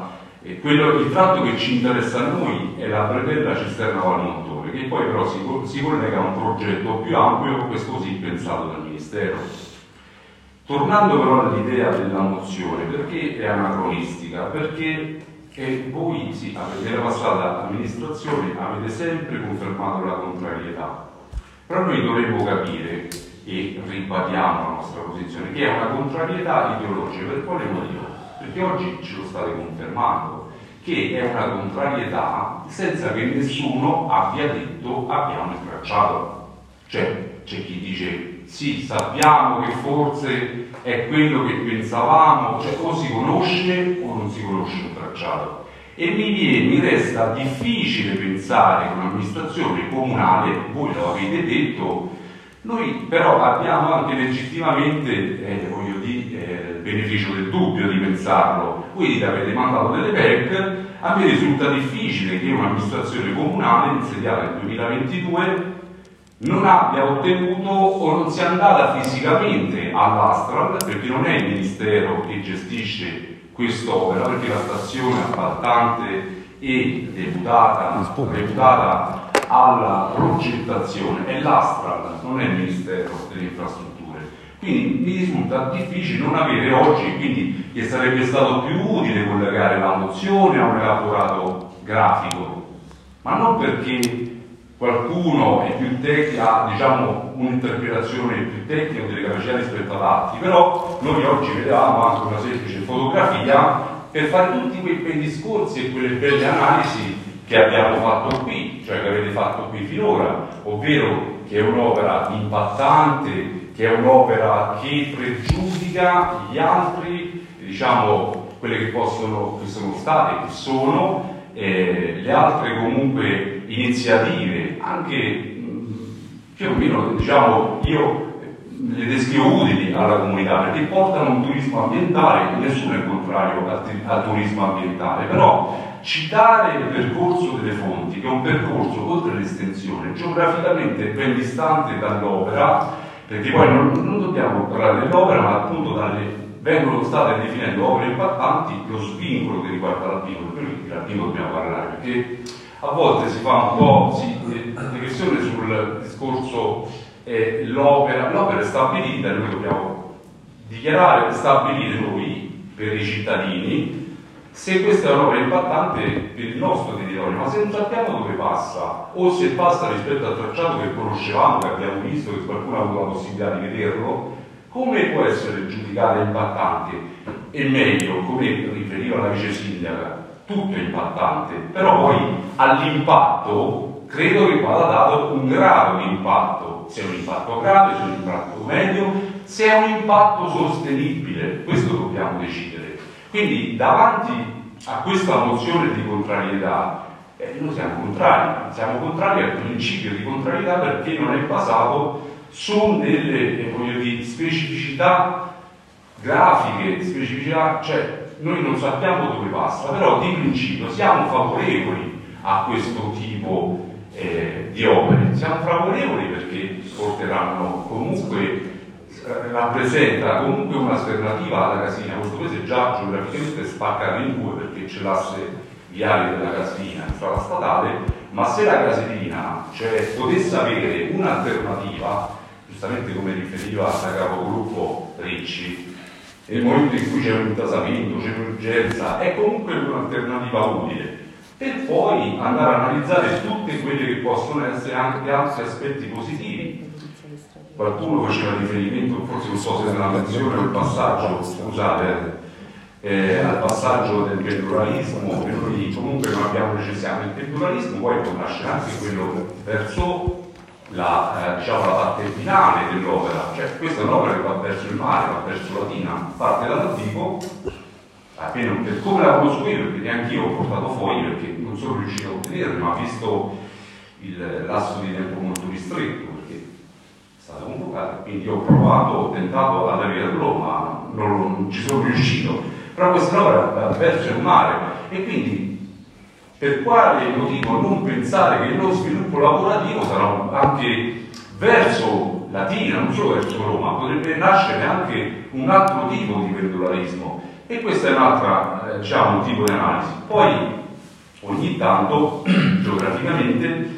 il tratto che ci interessa a noi è la predella Cisterna Valmontone, che poi però si collega a un progetto più ampio, questo così pensato dal Ministero. Tornando però all'idea della mozione, perché è anacronistica? Perché voi sì, nella passata amministrazione avete sempre confermato la contrarietà, però noi dovremmo capire, e ribadiamo la nostra posizione, che è una contrarietà ideologica. Per quale motivo? Perché oggi ce lo state confermando, che è una contrarietà senza che nessuno abbia detto abbiamo il tracciato. Cioè, c'è chi dice sì, sappiamo che forse è quello che pensavamo, cioè o si conosce o non si conosce un tracciato. E mi resta difficile pensare che un'amministrazione comunale, voi lo avete detto, noi però abbiamo anche legittimamente, il beneficio del dubbio di pensarlo. Voi avete mandato delle PEC, a me risulta difficile che un'amministrazione comunale insediata nel 2022 non abbia ottenuto o non sia andata fisicamente all'Astral, perché non è il Ministero che gestisce quest'opera, perché la stazione appaltante e deputata alla progettazione è l'Astral, non è il Ministero delle Infrastrutture. Quindi mi risulta difficile non avere oggi, quindi che sarebbe stato più utile collegare la mozione a un elaborato grafico, ma non perché qualcuno è più ha diciamo un'interpretazione più tecnica o delle capacità rispetto ad altri, però noi oggi vedevamo anche una semplice fotografia per fare tutti quei bei discorsi e quelle belle analisi che abbiamo fatto qui, cioè che avete fatto qui finora, ovvero che è un'opera impattante, che è un'opera che pregiudica gli altri, diciamo quelle che sono state, che sono le altre comunque iniziative, anche più o meno diciamo io le descrivo utili alla comunità perché portano un turismo ambientale, nessuno è contrario al turismo ambientale, però citare il percorso delle fonti, che è un percorso oltre l'estensione geograficamente ben distante dall'opera, perché poi non dobbiamo parlare dell'opera, ma appunto vengono state definendo opere impattanti lo svincolo che riguarda l'alpino, per cui dell'alpino dobbiamo parlare, perché a volte si fa un po' digressione sul discorso l'opera è stabilita, noi dobbiamo dichiarare, stabilire noi per i cittadini se questa è un'opera impattante per il nostro territorio, ma se non sappiamo dove passa o se passa rispetto al tracciato che conoscevamo, che abbiamo visto, che qualcuno ha avuto la possibilità di vederlo, come può essere giudicata impattante? E meglio, come riferiva la vice sindaca, tutto è impattante, però poi all'impatto credo che vada dato un grado di impatto, se è un impatto grave, se è un impatto medio, se è un impatto sostenibile, questo dobbiamo decidere. Quindi davanti a questa mozione di contrarietà Noi siamo contrari al principio di contrarietà perché non è basato su delle specificità grafiche, cioè noi non sappiamo dove passa, però di principio siamo favorevoli a questo tipo di opere. Siamo favorevoli perché porteranno comunque, rappresenta comunque un'alternativa alla Casilina. Questo paese già geograficamente spaccato in due perché c'è l'asse viale della Casilina, in strada statale, ma se la Casilina potesse avere un'alternativa, giustamente come riferiva la capogruppo Ricci, nel momento in cui c'è un intasamento, c'è un'urgenza, è comunque un'alternativa utile, per poi andare a analizzare tutte quelle che possono essere anche altri aspetti positivi. Qualcuno faceva riferimento, forse non so se nella menzione o il passaggio, scusate, al passaggio del pendolarismo, che noi comunque non abbiamo necessariamente il pendolarismo, poi può nascere anche quello verso la parte finale dell'opera, cioè questa è un'opera che va verso il mare, va verso Latina, parte dall'antico, appena per come la conosco io, perché neanche io ho portato fogli perché non sono riuscito a ottenerle, ma visto il lasso di tempo molto ristretto, perché è stata convocata, quindi ho provato, ho tentato ad averlo, ma non ci sono riuscito. Però questa opera va verso il mare e quindi per quale motivo non pensare che lo sviluppo lavorativo sarà anche verso Latina, non solo verso Roma, potrebbe nascere anche un altro tipo di pendolarismo, e questo è un altro tipo di analisi. Poi ogni tanto geograficamente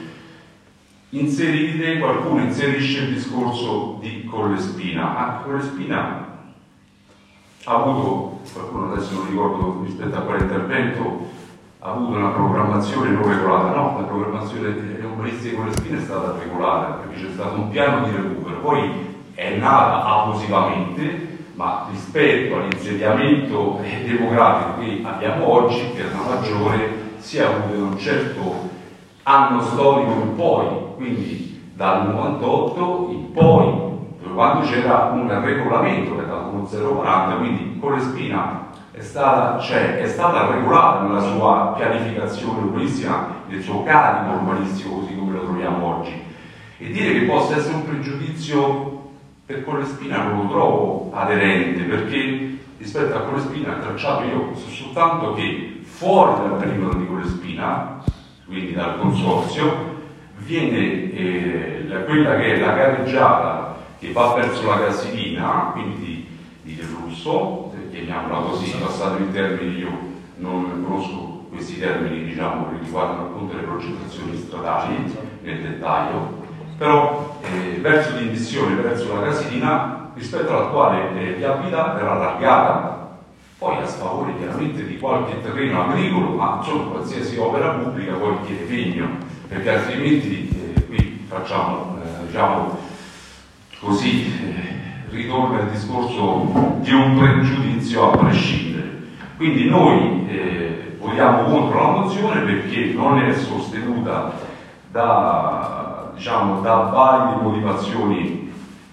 qualcuno inserisce il discorso di Collespina. Anche Collespina ha avuto, qualcuno adesso non ricordo rispetto a quale intervento, ha avuto una programmazione non regolata. No, la programmazione urbanistica di Collespina è stata regolata perché c'è stato un piano di recupero, poi è nata abusivamente, ma rispetto all'insediamento demografico che abbiamo oggi, per la maggiore si è avuto da un certo anno storico in poi, quindi dal 98 in poi, quando c'era un regolamento che era con 0,40, quindi Collespina è stata regolata nella sua pianificazione urbanistica, nel suo carico urbanistico così come lo troviamo oggi. E dire che possa essere un pregiudizio per Collespina non lo trovo aderente, perché rispetto a Collespina il tracciato, io so soltanto che fuori dal perimetro di Collespina, quindi dal consorzio, viene quella che è la carreggiata che va verso la Casilina, quindi di Del Russo, chiamiamola così, passate in termini, io non conosco questi termini, diciamo, che riguardano appunto le progettazioni stradali nel dettaglio, però verso l'immissione, verso la Casilina, rispetto all'attuale viabilità verrà allargata, poi a sfavore chiaramente di qualche terreno agricolo, ma insomma qualsiasi opera pubblica poi chiede pegno, perché altrimenti qui facciamo, diciamo così, ritorna il discorso di un pregiudizio a prescindere. Quindi noi votiamo contro la mozione perché non è sostenuta da valide motivazioni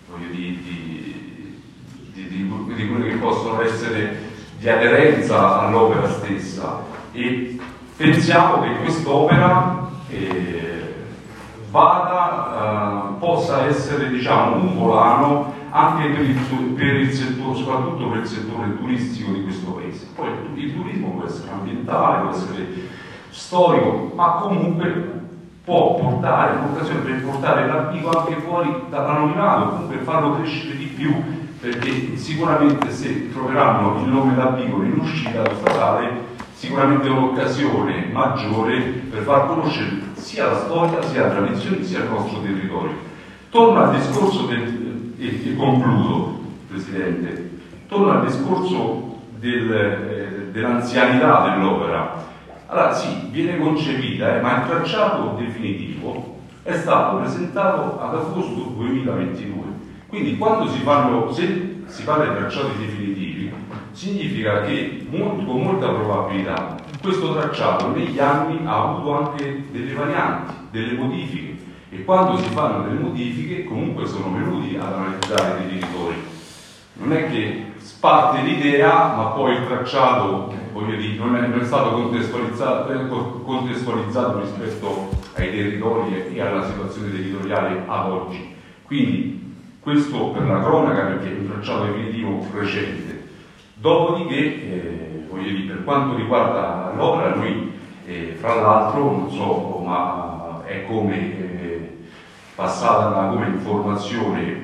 di quelle che possono essere di aderenza all'opera stessa, e pensiamo che quest'opera possa essere, diciamo, un volano anche per il settore, soprattutto per il settore turistico di questo paese. Poi il turismo può essere ambientale, può essere storico, ma comunque può portare un'occasione per portare l'Arpico anche fuori dall'anonimato, comunque farlo crescere di più, perché sicuramente se troveranno il nome d'Arpico in uscita stradale, sicuramente è un'occasione maggiore per far conoscere sia la storia, sia la tradizione, sia il nostro territorio. Torno al discorso e concludo, Presidente, torno al discorso dell'anzianità dell'opera. Allora sì, viene concepita, ma il tracciato definitivo è stato presentato ad agosto 2022. Quindi quando se si parla di tracciati definitivi, significa che con molta probabilità questo tracciato negli anni ha avuto anche delle varianti, delle modifiche, e quando si fanno delle modifiche comunque sono venuti ad analizzare i territori. Non è che parte l'idea ma poi il tracciato voglio dire, non è stato contestualizzato rispetto ai territori e alla situazione territoriale ad oggi. Quindi questo per la cronaca, perché è un tracciato definitivo recente. Dopodiché, voglio dire, per quanto riguarda l'opera, noi fra l'altro, non so, ma è come passata come informazione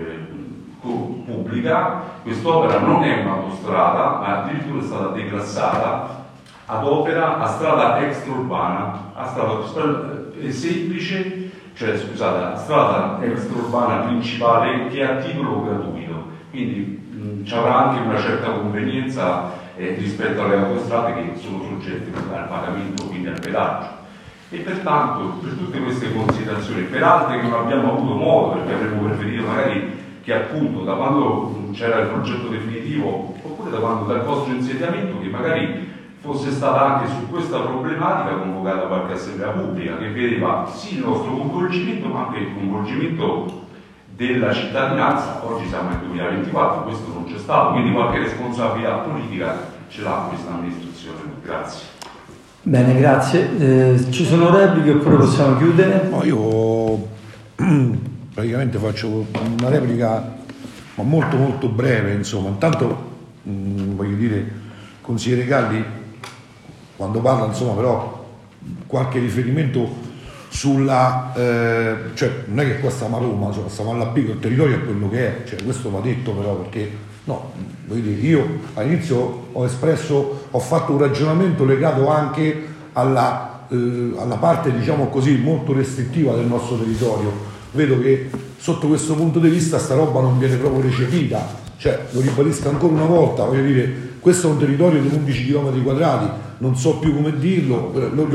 pubblica, quest'opera non è un'autostrada, ma addirittura è stata declassata a strada extraurbana, a strada semplice, cioè scusate, a strada extraurbana principale che è a titolo gratuito, quindi ci avrà anche una certa convenienza rispetto alle autostrade che sono soggette al pagamento, quindi al pedaggio. E pertanto, per tutte queste considerazioni, per altre che non abbiamo avuto modo, perché avremmo preferito magari che appunto da quando c'era il progetto definitivo, oppure da quando dal vostro insediamento, che magari fosse stata anche su questa problematica convocata qualche assemblea pubblica che vedeva sì il nostro coinvolgimento, ma anche il coinvolgimento della cittadinanza. Oggi siamo nel 2024, questo non c'è stato, quindi qualche responsabilità politica ce l'ha questa amministrazione. Grazie. Bene, grazie. Ci sono repliche oppure possiamo chiudere? No, io praticamente faccio una replica ma molto molto breve, insomma. Intanto voglio dire, consigliere Galli, quando parla, insomma, però qualche riferimento sulla cioè non è che qua stiamo a Roma, cioè, stiamo all'Appico, il territorio è quello che è, cioè, questo va detto però, perché no, voglio dire, io all'inizio ho fatto un ragionamento legato anche alla parte, diciamo così, molto restrittiva del nostro territorio. Vedo che sotto questo punto di vista sta roba non viene proprio recepita, cioè lo ribadisco ancora una volta, voglio dire, questo è un territorio di 11 km quadrati, non so più come dirlo,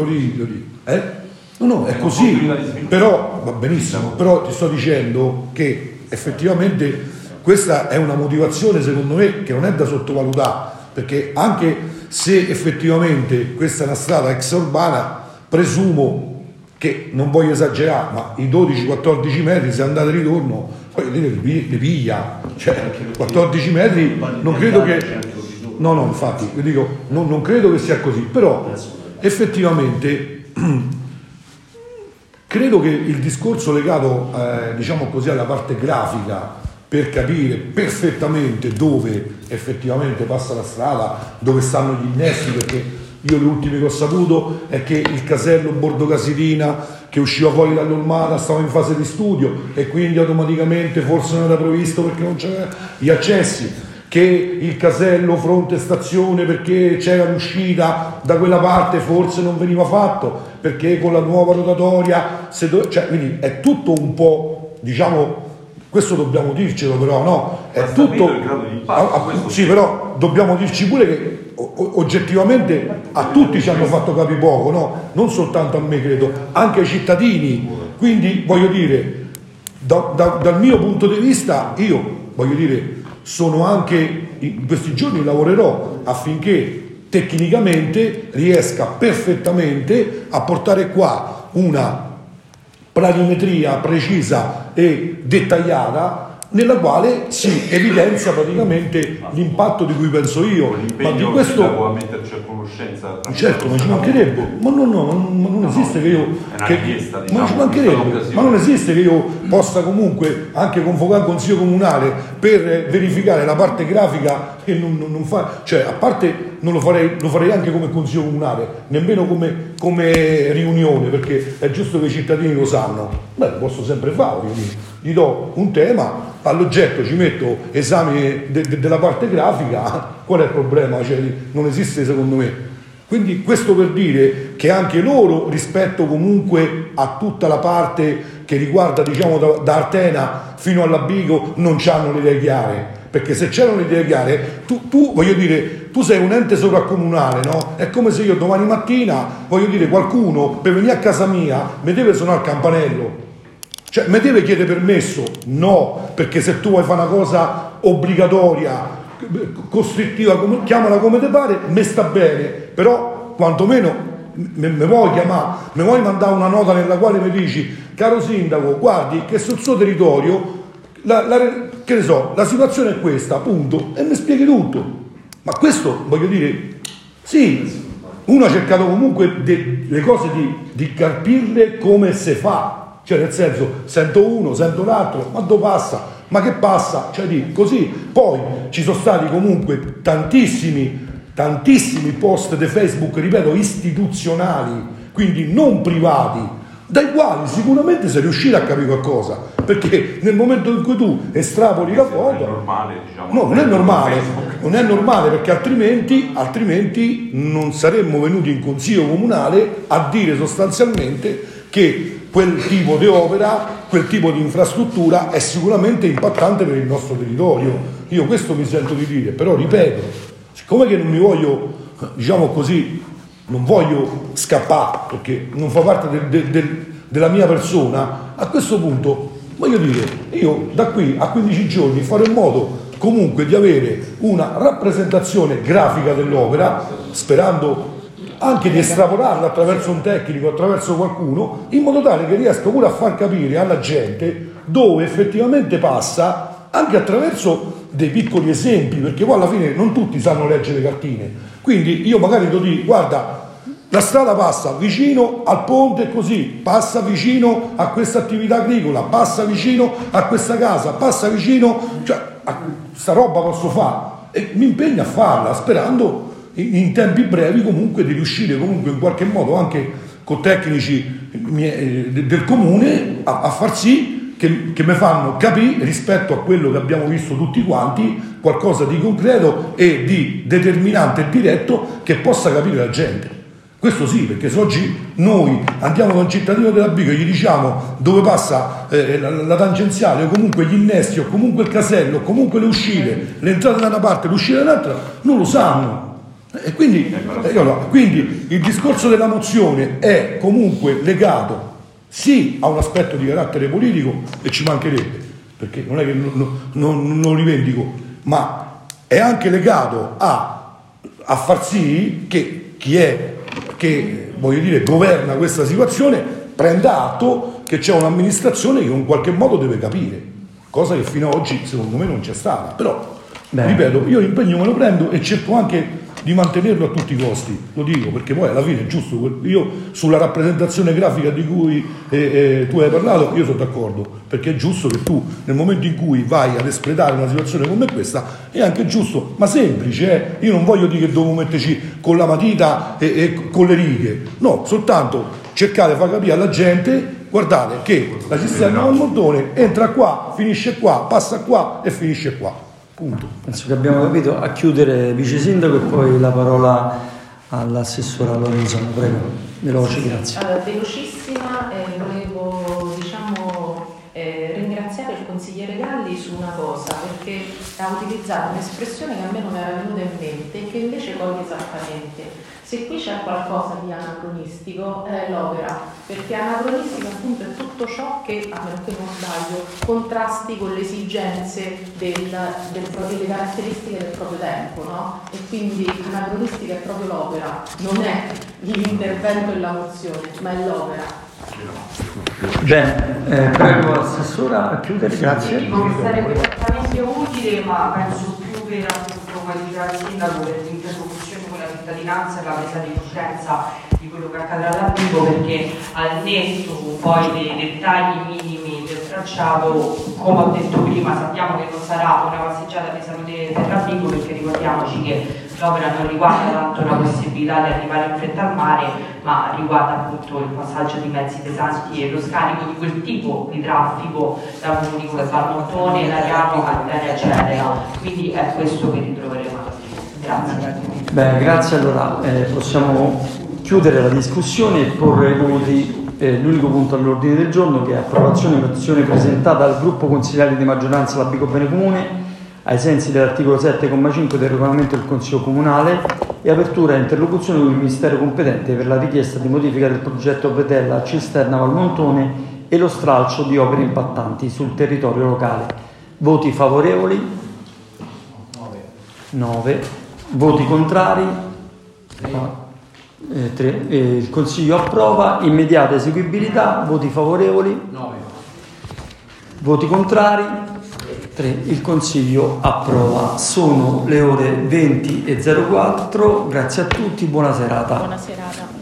No, è così, però va benissimo, però ti sto dicendo che effettivamente questa è una motivazione, secondo me, che non è da sottovalutare, perché anche se effettivamente questa è una strada extraurbana, presumo che, non voglio esagerare, ma i 12-14 metri, se andate e ritorno, poi le piglia, cioè 14 metri, non credo che... No, infatti, io dico, non credo che sia così, però effettivamente credo che il discorso legato, diciamo così, alla parte grafica, per capire perfettamente dove effettivamente passa la strada, dove stanno gli innesti, perché io le ultime che ho saputo è che il casello Bordo Casilina che usciva fuori dall'Olmata stava in fase di studio e quindi automaticamente forse non era previsto perché non c'erano gli accessi, che il casello fronte stazione, perché c'era l'uscita da quella parte, forse non veniva fatto perché con la nuova rotatoria cioè, quindi è tutto un po', diciamo, questo dobbiamo dircelo, però no, è tutto il grado di impatto, sì, però dobbiamo dirci pure che oggettivamente a tutti ci hanno fatto capire poco, no? Non soltanto a me, credo, anche ai cittadini. Quindi voglio dire, dal mio punto di vista, io voglio dire, sono anche in questi giorni lavorerò affinché tecnicamente riesca perfettamente a portare qua una planimetria precisa e dettagliata nella quale si evidenzia praticamente l'impatto di cui penso io, ma di questo può metterci a conoscenza, certo, ma ci mancherebbe, ma non esiste che io ma ci mancherebbe, ma non esiste che io possa comunque anche convocare il consiglio comunale per verificare la parte grafica che non fa, cioè a parte non lo farei anche come consiglio comunale, nemmeno come riunione, perché è giusto che i cittadini lo sanno. Beh, posso sempre fare, gli do un tema, all'oggetto ci metto esami della parte grafica, qual è il problema? Cioè, non esiste secondo me. Quindi questo per dire che anche loro, rispetto comunque a tutta la parte che riguarda, diciamo, da Artena fino all'Abigo, non hanno le idee chiare. Perché se c'erano le idee chiare, tu voglio dire, tu sei un ente sovracomunale, no? È come se io domani mattina, voglio dire, qualcuno per venire a casa mia mi deve suonare il campanello. Cioè, mi deve chiedere permesso? No, perché se tu vuoi fare una cosa obbligatoria, costrittiva, chiamala come te pare, mi sta bene, però quantomeno mi vuoi chiamare, mi vuoi mandare una nota nella quale mi dici, caro sindaco, guardi che sul suo territorio che ne so, la situazione è questa, appunto, e mi spieghi tutto. Ma questo, voglio dire, Sì, uno ha cercato comunque le cose di capirle come si fa, cioè nel senso, sento uno, sento l'altro, ma dove passa? Ma che passa? Cioè così. Poi ci sono stati comunque tantissimi post di Facebook, ripeto, istituzionali, quindi non privati, dai quali sicuramente sei riuscito a capire qualcosa, perché nel momento in cui tu estrapoli la foto, no, non è normale, perché altrimenti non saremmo venuti in consiglio comunale a dire sostanzialmente che quel tipo di opera, quel tipo di infrastruttura è sicuramente impattante per il nostro territorio. Io questo mi sento di dire, però ripeto, siccome che non mi voglio, diciamo così, non voglio scappare perché non fa parte della mia persona, a questo punto voglio dire, io da qui a 15 giorni farò in modo comunque di avere una rappresentazione grafica dell'opera, sperando anche di estrapolarla attraverso un tecnico, attraverso qualcuno, in modo tale che riesca pure a far capire alla gente dove effettivamente passa, anche attraverso dei piccoli esempi, perché poi alla fine non tutti sanno leggere le cartine. Quindi io magari ti dico, guarda, la strada passa vicino al ponte così, passa vicino a questa attività agricola, passa vicino a questa casa, passa vicino, cioè sta roba posso fare e mi impegno a farla, sperando in tempi brevi comunque di riuscire comunque in qualche modo anche con tecnici del comune a far sì che mi fanno capire, rispetto a quello che abbiamo visto tutti quanti, qualcosa di concreto e di determinante e diretto che possa capire la gente. Questo sì, perché se oggi noi andiamo da un cittadino della Bico e gli diciamo dove passa la tangenziale o comunque gli innesti o comunque il casello o comunque le uscite, le entrate da una parte e le uscite dall'altra, non lo sanno. E quindi il discorso della mozione è comunque legato sì a un aspetto di carattere politico, e ci mancherebbe, perché non è che non lo rivendico, ma è anche legato a far sì che chi è che voglio dire governa questa situazione prenda atto che c'è un'amministrazione che in qualche modo deve capire, cosa che fino ad oggi secondo me non c'è stata. Però ripeto, io l'impegno me lo prendo e cerco anche di mantenerlo a tutti i costi, lo dico perché poi alla fine è giusto. Io sulla rappresentazione grafica di cui tu hai parlato, io sono d'accordo, perché è giusto che tu nel momento in cui vai ad espletare una situazione come questa è anche giusto, ma semplice, io non voglio dire che devo metterci con la matita e con le righe, no, soltanto cercare di far capire alla gente, guardate che la cisterna del montone entra qua, finisce qua, passa qua e finisce qua. Punto. Penso che abbiamo capito. A chiudere vice sindaco e poi la parola all'assessora Lorenzano, prego, veloce, grazie. Velocissima, volevo ringraziare il consigliere Galli su una cosa, perché ha utilizzato un'espressione che a me non era venuta in mente e che invece coglie esattamente. Se qui c'è qualcosa di anacronistico è l'opera, perché anacronistica appunto è tutto ciò che, a meno che non sbaglio, contrasti con le esigenze delle caratteristiche del proprio tempo, no? E quindi anacronistica è proprio l'opera, non è l'intervento e la mozione, ma è l'opera. Bene, prego assessora a chiudere, grazie. Dico che sarebbe certamente utile, ma penso più per appunto qualificare il sindaco per l'interlocuzione con la cittadinanza e la presa di coscienza di quello che accadrà alla Bico, perché al netto poi dei dettagli minimi del tracciato, come ho detto prima, sappiamo che non sarà una passeggiata di salute per la Bico, perché ricordiamoci che l'opera non riguarda tanto la possibilità di arrivare in fretta al mare, ma riguarda appunto il passaggio di mezzi pesanti e lo scarico di quel tipo di traffico da comuni come Valmontone, Lariano, Catania, eccetera. Quindi è questo che ritroveremo alla fine. Grazie. Bene, grazie. Allora possiamo chiudere la discussione e porre ai voti l'unico punto all'ordine del giorno, che è approvazione di mozione presentata dal gruppo consigliare di maggioranza La Bico Bene Comune ai sensi dell'articolo 7,5 del regolamento del Consiglio Comunale e apertura e interlocuzione con il Ministero competente per la richiesta di modifica del progetto Bretella Cisterna Valmontone e lo stralcio di opere impattanti sul territorio locale. Voti favorevoli? 9. Voti contrari? 3. Il Consiglio approva. Immediata eseguibilità. Voti favorevoli? 9. Voti contrari? 3. Il Consiglio approva. Sono le ore 20:04. Grazie a tutti, buona serata. Buona serata.